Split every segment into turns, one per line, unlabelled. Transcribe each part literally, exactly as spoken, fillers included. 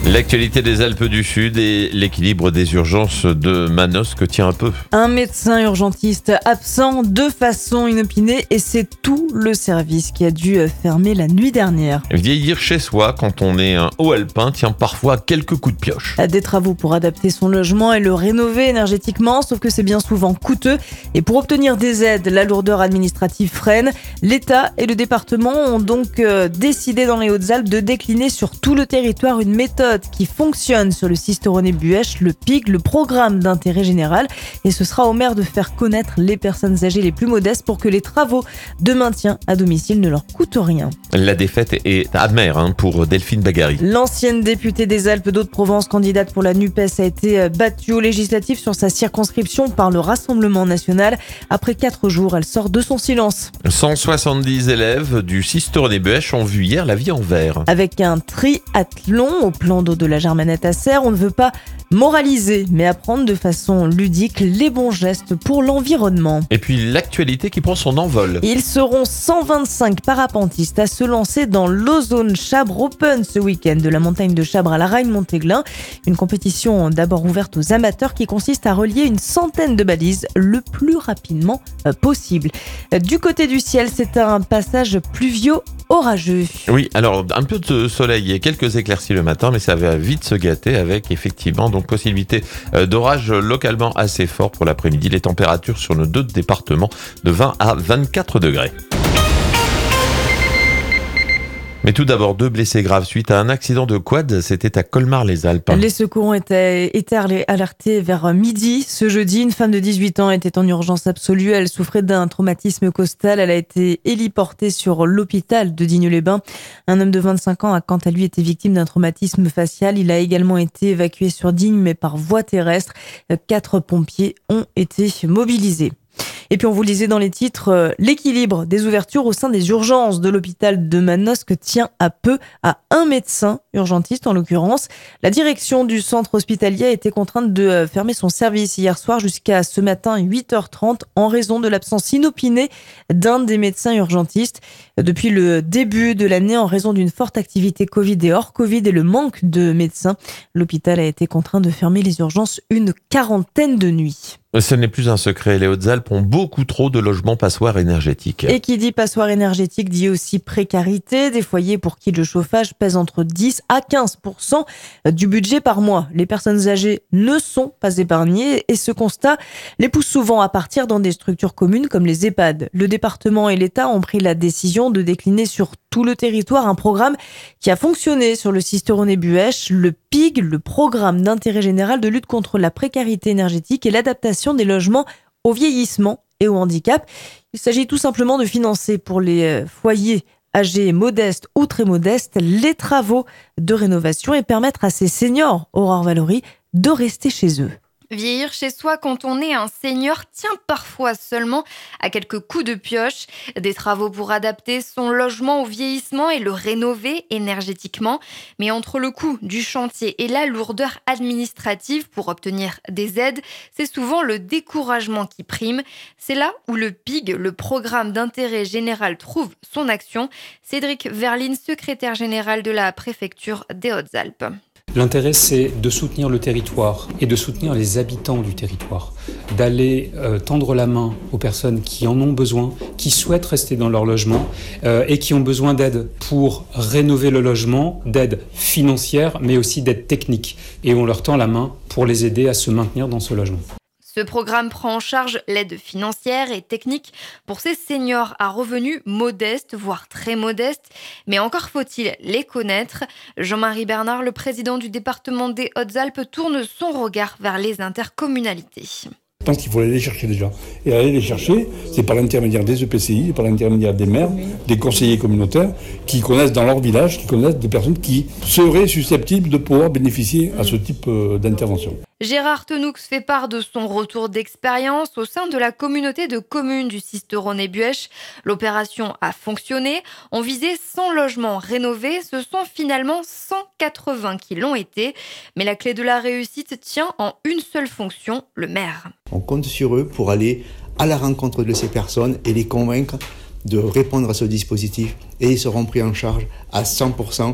L'actualité des Alpes du Sud et l'équilibre des urgences de Manosque tient un peu.
Un médecin urgentiste absent de façon inopinée et c'est tout le service qui a dû fermer la nuit dernière.
Vieillir chez soi quand on est un haut alpin tient parfois quelques coups de pioche.
Des travaux pour adapter son logement et le rénover énergétiquement, sauf que c'est bien souvent coûteux. Et pour obtenir des aides, la lourdeur administrative freine. L'État et le département ont donc décidé dans les Hautes-Alpes de décliner sur tout le territoire une méthode qui fonctionne sur le Cisteronnet-Buëch, le P I G, le programme d'intérêt général. Et ce sera au maire de faire connaître les personnes âgées les plus modestes pour que les travaux de maintien à domicile ne leur coûtent rien.
La défaite est amère hein, pour Delphine Bagary.
L'ancienne députée des Alpes d'Haute-Provence, candidate pour la NUPES, a été battue aux législatives sur sa circonscription par le Rassemblement national. Après quatre jours, elle sort de son silence.
cent soixante-dix élèves du Cisteronnet-Buëch ont vu hier la vie en vert.
Avec un triathlon au plan d'eau de la Germanette à Serres, on ne veut pas moraliser, mais apprendre de façon ludique les bons gestes pour l'environnement.
Et puis l'actualité qui prend son envol.
Ils seront cent vingt-cinq parapentistes à se lancer dans l'Ozone Chabre Open ce week-end, de la montagne de Chabre à la Reine-Montéglin. Une compétition d'abord ouverte aux amateurs qui consiste à relier une centaine de balises le plus rapidement possible. Du côté du ciel, c'est un passage pluvio orageux.
Oui, alors un peu de soleil et quelques éclaircies le matin, mais ça va vite se gâter avec effectivement donc possibilité d'orage localement assez fort pour l'après-midi. Les températures sur nos deux départements de vingt à vingt-quatre degrés. Mais tout d'abord, deux blessés graves suite à un accident de quad, c'était à Colmar-les-Alpes.
Les secours ont été, été alertés vers midi. Ce jeudi, une femme de dix-huit ans était en urgence absolue. Elle souffrait d'un traumatisme costal. Elle a été héliportée sur l'hôpital de Digne-les-Bains. Un homme de vingt-cinq ans a quant à lui été victime d'un traumatisme facial. Il a également été évacué sur Digne, mais par voie terrestre. Quatre pompiers ont été mobilisés. Et puis on vous le disait dans les titres, euh, l'équilibre des ouvertures au sein des urgences de l'hôpital de Manosque tient à peu à un médecin urgentiste en l'occurrence. La direction du centre hospitalier a été contrainte de euh, fermer son service hier soir jusqu'à ce matin huit heures trente en raison de l'absence inopinée d'un des médecins urgentistes. Depuis le début de l'année, en raison d'une forte activité Covid et hors Covid et le manque de médecins, l'hôpital a été contraint de fermer les urgences une quarantaine de nuits.
Ce n'est plus un secret, les Hautes-Alpes ont beaucoup trop de logements passoires énergétiques.
Et qui dit passoire énergétique dit aussi précarité. Des foyers pour qui le chauffage pèse entre dix à quinze pour cent du budget par mois. Les personnes âgées ne sont pas épargnées et ce constat les pousse souvent à partir dans des structures communes comme les EHPAD. Le département et l'État ont pris la décision de décliner sur tout le territoire un programme qui a fonctionné sur le Cisteronnet-Buëch, le P I G, le programme d'intérêt général de lutte contre la précarité énergétique et l'adaptation des logements au vieillissement et au handicap. Il s'agit tout simplement de financer pour les foyers âgés, modestes ou très modestes, les travaux de rénovation et permettre à ces seniors, Aurore Valory, de rester chez eux.
Vieillir chez soi quand on est un senior tient parfois seulement à quelques coups de pioche. Des travaux pour adapter son logement au vieillissement et le rénover énergétiquement. Mais entre le coût du chantier et la lourdeur administrative pour obtenir des aides, c'est souvent le découragement qui prime. C'est là où le P I G, le programme d'intérêt général, trouve son action. Cédric Verline, secrétaire général de la préfecture des Hautes-Alpes.
L'intérêt, c'est de soutenir le territoire et de soutenir les habitants du territoire, d'aller euh, tendre la main aux personnes qui en ont besoin, qui souhaitent rester dans leur logement euh, et qui ont besoin d'aide pour rénover le logement, d'aide financière, mais aussi d'aide technique. Et on leur tend la main pour les aider à se maintenir dans ce logement.
Ce programme prend en charge l'aide financière et technique pour ces seniors à revenus modestes, voire très modestes. Mais encore faut-il les connaître. Jean-Marie Bernard, le président du département des Hautes-Alpes, tourne son regard vers les intercommunalités.
Je pense qu'il faut aller les chercher déjà. Et aller les chercher, c'est par l'intermédiaire des E P C I, c'est par l'intermédiaire des maires, des conseillers communautaires, qui connaissent dans leur village, qui connaissent des personnes qui seraient susceptibles de pouvoir bénéficier à ce type d'intervention.
Gérard Tenoux fait part de son retour d'expérience au sein de la communauté de communes du Cisteronnet-Buëch. L'opération a fonctionné. On visait cent logements rénovés. Ce sont finalement cent quatre-vingts qui l'ont été. Mais la clé de la réussite tient en une seule fonction, le maire.
On compte sur eux pour aller à la rencontre de ces personnes et les convaincre de répondre à ce dispositif. Et ils seront pris en charge à cent pour cent.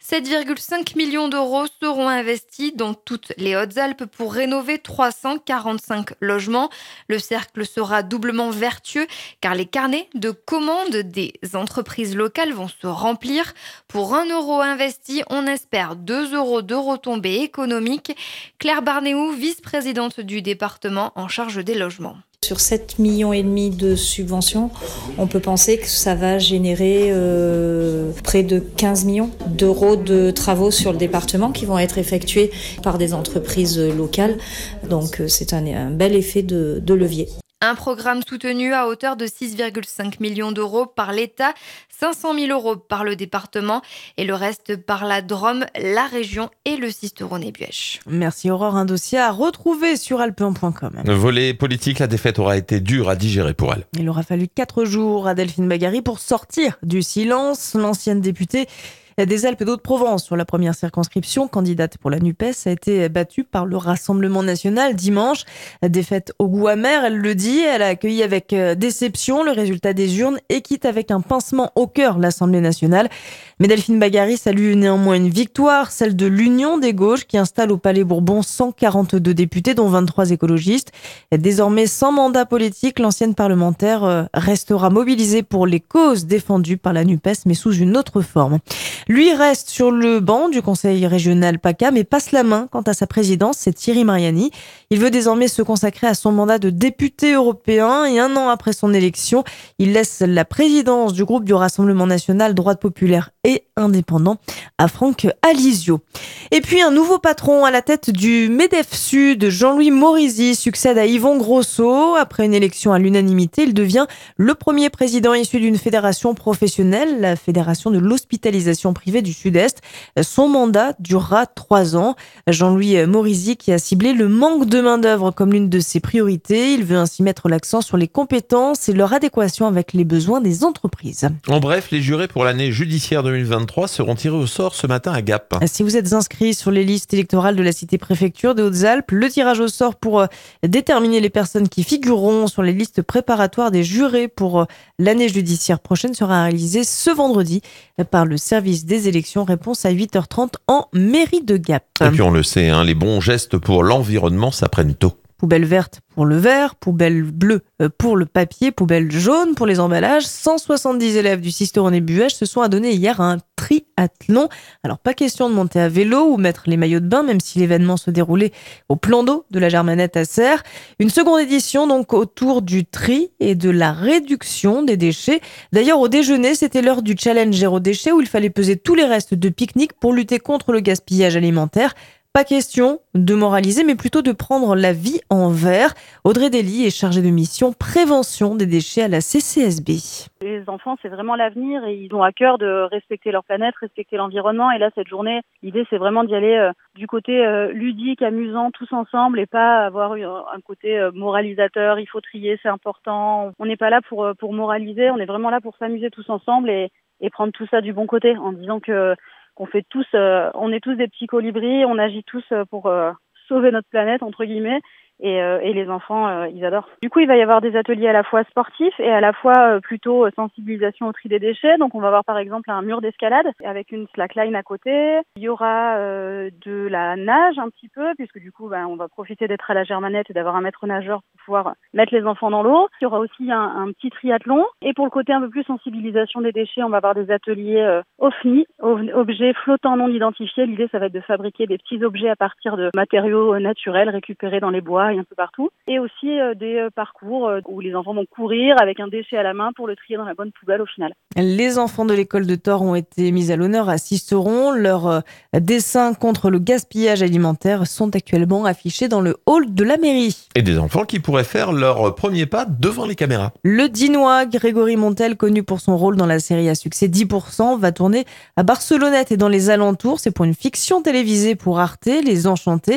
sept virgule cinq millions d'euros seront investis dans toutes les Hautes-Alpes pour rénover trois cent quarante-cinq logements. Le cercle sera doublement vertueux car les carnets de commandes des entreprises locales vont se remplir. Pour un euro investi, on espère deux euros de retombées économiques. Claire Barnéou, vice-présidente du département en charge des logements.
Sur sept virgule cinq millions de subventions, on peut penser que ça va générer euh, près de quinze millions d'euros de travaux sur le département qui vont être effectués par des entreprises locales. Donc c'est un, un bel effet de, de levier.
Un programme soutenu à hauteur de six virgule cinq millions d'euros par l'État, cinq cent mille euros par le département et le reste par la Drôme, la région et le Sisteron-et-Buèche.
Merci Aurore, un dossier à retrouver sur alpen point com.
Volet politique, la défaite aura été dure à digérer pour elle.
Il aura fallu quatre jours à Delphine Bagary pour sortir du silence. L'ancienne députée des Alpes d'Haute-Provence sur la première circonscription, candidate pour la NUPES, a été battue par le Rassemblement national dimanche. Défaite au goût amer, elle le dit. Elle a accueilli avec déception le résultat des urnes et quitte avec un pincement au cœur l'Assemblée nationale. Mais Delphine Bagary salue néanmoins une victoire, celle de l'Union des gauches qui installe au Palais Bourbon cent quarante-deux députés, dont vingt-trois écologistes. Désormais sans mandat politique, l'ancienne parlementaire restera mobilisée pour les causes défendues par la NUPES, mais sous une autre forme. Lui reste sur le banc du conseil régional PACA, mais passe la main quant à sa présidence, c'est Thierry Mariani. Il veut désormais se consacrer à son mandat de député européen et un an après son élection, il laisse la présidence du groupe du Rassemblement national droite populaire et indépendant à Franck Alizio. Et puis un nouveau patron à la tête du MEDEF Sud, Jean-Louis Morisi, succède à Yvon Grosso. Après une élection à l'unanimité, il devient le premier président issu d'une fédération professionnelle, la Fédération de l'hospitalisation privée du Sud-Est. Son mandat durera trois ans. Jean-Louis Morisi qui a ciblé le manque de main-d'œuvre comme l'une de ses priorités. Il veut ainsi mettre l'accent sur les compétences et leur adéquation avec les besoins des entreprises.
En bref, les jurés pour l'année judiciaire deux mille vingt-trois seront tirés au sort ce matin à Gap.
Si vous êtes inscrit sur les listes électorales de la cité-préfecture des Hautes-Alpes, le tirage au sort pour déterminer les personnes qui figureront sur les listes préparatoires des jurés pour l'année judiciaire prochaine sera réalisé ce vendredi par le service des élections. Réponse à huit heures trente en mairie de Gap.
Et puis on le sait, hein, les bons gestes pour l'environnement s'apprennent tôt.
Poubelle verte pour le verre, poubelle bleue pour le papier, poubelle jaune pour les emballages. cent soixante-dix élèves du Sisteron-et-Buèche se sont adonnés hier à un triathlon. Alors pas question de monter à vélo ou mettre les maillots de bain, même si l'événement se déroulait au plan d'eau de la Germanette à Serres. Une seconde édition donc autour du tri et de la réduction des déchets. D'ailleurs au déjeuner, c'était l'heure du challenge zéro déchet où il fallait peser tous les restes de pique-nique pour lutter contre le gaspillage alimentaire. Pas question de moraliser, mais plutôt de prendre la vie en verre. Audrey Dely est chargée de mission prévention des déchets à la C C S B.
Les enfants, c'est vraiment l'avenir et ils ont à cœur de respecter leur planète, respecter l'environnement. Et là, cette journée, l'idée, c'est vraiment d'y aller euh, du côté euh, ludique, amusant, tous ensemble et pas avoir un côté euh, moralisateur. Il faut trier, c'est important. On n'est pas là pour, pour moraliser, on est vraiment là pour s'amuser tous ensemble et, et prendre tout ça du bon côté en disant que qu'on fait tous, euh, on est tous des petits colibris, on agit tous pour euh, sauver notre planète, entre guillemets, et, euh, et les enfants, euh, ils adorent. Du coup, il va y avoir des ateliers à la fois sportifs et à la fois euh, plutôt sensibilisation au tri des déchets. Donc, on va avoir par exemple un mur d'escalade avec une slackline à côté. Il y aura euh, de la nage un petit peu, puisque du coup, ben, on va profiter d'être à la Germanette et d'avoir un maître nageur pour pouvoir mettre les enfants dans l'eau. Il y aura aussi un, un petit triathlon. Et pour le côté un peu plus sensibilisation des déchets, on va avoir des ateliers euh, O F N I, objets flottants non identifiés. L'idée, ça va être de fabriquer des petits objets à partir de matériaux naturels récupérés dans les bois et un peu partout. Et aussi euh, des euh, parcours euh, où les enfants vont courir avec un déchet à la main pour le trier dans la bonne poubelle au final.
Les enfants de l'école de Thore ont été mis à l'honneur à Sisteron. Leurs euh, dessins contre le gaspillage alimentaire sont actuellement affichés dans le hall de la mairie.
Et des enfants qui pourraient faire leur premier pas devant les caméras.
Le Dinois Grégory Montel, connu pour son rôle dans la série à succès dix pour cent, va tourner à Barcelonnette et dans les alentours. C'est pour une fiction télévisée pour Arte, Les Enchantés.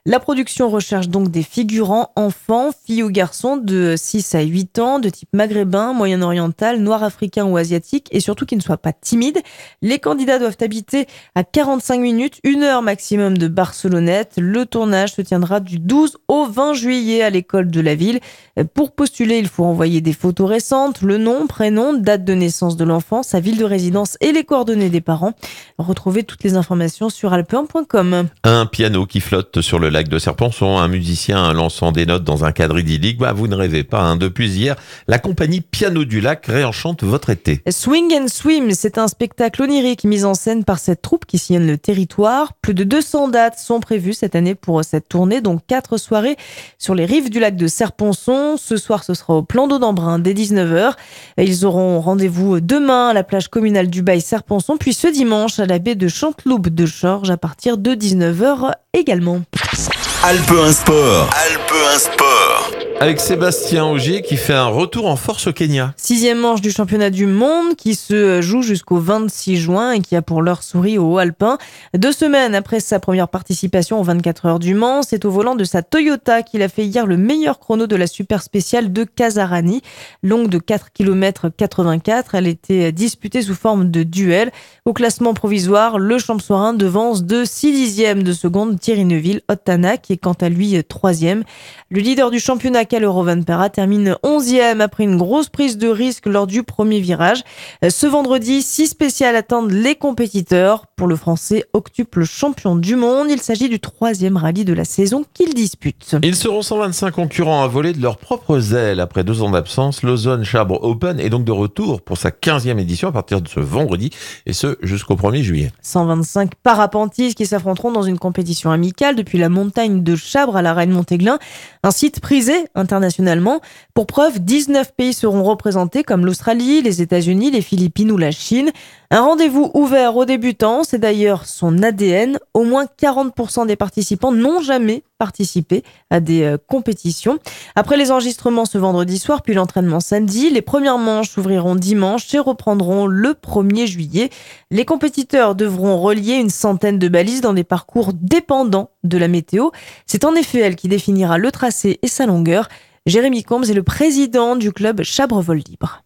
La production recherche donc des figurants enfants, filles ou garçons de six à huit ans, de type maghrébin, moyen-oriental, noir africain ou asiatique, et surtout qui ne soient pas timides. Les candidats doivent habiter à quarante-cinq minutes, une heure maximum de Barcelonnette. Le tournage se tiendra du douze au vingt juillet à l'école de la ville. Pour postuler, il faut envoyer des photos récentes, le nom, prénom, date de naissance de l'enfant, sa ville de résidence et les coordonnées des parents. Retrouvez toutes les informations sur alpe un point com.
Un piano qui flotte sur le lac de Serponçon, un musicien lançant des notes dans un cadre idyllique. Bah, vous ne rêvez pas, hein. Depuis hier, la compagnie Piano du Lac réenchante votre été.
Swing and Swim, c'est un spectacle onirique mis en scène par cette troupe qui sillonne le territoire. Plus de deux cents dates sont prévues cette année pour cette tournée, dont quatre soirées sur les rives du lac de Serponçon. Ce soir, ce sera au Plan d'eau d'Embrun dès dix-neuf heures. Ils auront rendez-vous demain à la plage communale du Bail-Serponçon, puis ce dimanche à la baie de Chanteloup de Chorges à partir de dix-neuf heures également.
Alpe un Sport. Alpe un Sport.
Avec Sébastien Ogier qui fait un retour en force au Kenya.
Sixième manche du championnat du monde qui se joue jusqu'au vingt-six juin et qui a pour l'heure souri au haut alpin. Deux semaines après sa première participation aux vingt-quatre heures du Mans, c'est au volant de sa Toyota qu'il a fait hier le meilleur chrono de la super spéciale de Kasarani. Longue de quatre virgule quatre-vingt-quatre kilomètres, elle était disputée sous forme de duel. Au classement provisoire, le champsoirin devance de six dixièmes de seconde Thierry Neuville-Ottana qui est quant à lui troisième. Le leader du championnat, Kalle Rovanperä, termine onzième après une grosse prise de risque lors du premier virage. Ce vendredi, six spéciales attendent les compétiteurs. Pour le Français octuple champion du monde, il s'agit du troisième rallye de la saison qu'il dispute.
Ils seront cent vingt-cinq concurrents à voler de leurs propres ailes. Après deux ans d'absence, l'Ozone Chabre Open est donc de retour pour sa quinzième édition à partir de ce vendredi, et ce jusqu'au premier juillet.
cent vingt-cinq parapentistes qui s'affronteront dans une compétition amicale depuis la montagne de Chabre à la Reine-Montéglin, un site prisé internationalement. Pour preuve, dix-neuf pays seront représentés comme l'Australie, les États-Unis, les Philippines ou la Chine. Un rendez-vous ouvert aux débutants, c'est d'ailleurs son A D N. Au moins quarante pour cent des participants n'ont jamais participé à des euh, compétitions. Après les enregistrements ce vendredi soir, puis l'entraînement samedi, les premières manches s'ouvriront dimanche et reprendront le premier juillet. Les compétiteurs devront relier une centaine de balises dans des parcours dépendants de la météo. C'est en effet elle qui définira le tracé et sa longueur. Jérémy Combes est le président du club Chabre Vol Libre.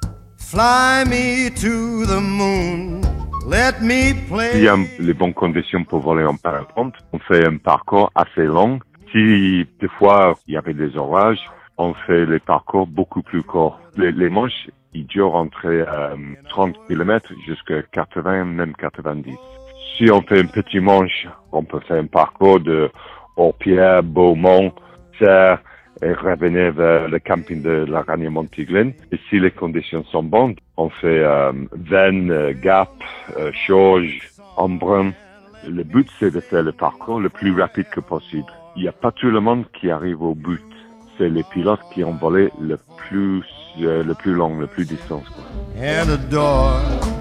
Fly me to the moon, let me play.
Il y a les bonnes conditions pour voler en parapente. On fait un parcours assez long. Si des fois il y avait des orages, on fait les parcours beaucoup plus courts. Les, les manches, ils durent entre euh, trente kilomètres jusqu'à quatre-vingts, même quatre-vingt-dix. Si on fait un petit manche, on peut faire un parcours de Orpierre, Beaumont, Serre, et revenir vers le camping de la Reine-Montéglin. Et si les conditions sont bonnes, on fait euh, Vennes, euh, Gap, euh, Chorges, Embrun. Le but, c'est de faire le parcours le plus rapide que possible. Il n'y a pas tout le monde qui arrive au but. C'est les pilotes qui ont volé le plus, euh, le plus long, le plus distance, quoi.
And a door.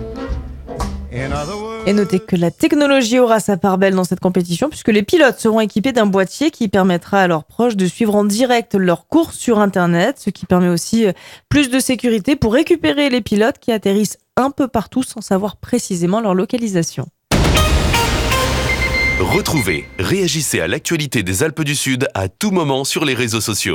Et notez que la technologie aura sa part belle dans cette compétition puisque les pilotes seront équipés d'un boîtier qui permettra à leurs proches de suivre en direct leur course sur Internet, ce qui permet aussi plus de sécurité pour récupérer les pilotes qui atterrissent un peu partout sans savoir précisément leur localisation.
Retrouvez, réagissez à l'actualité des Alpes du Sud à tout moment sur les réseaux sociaux.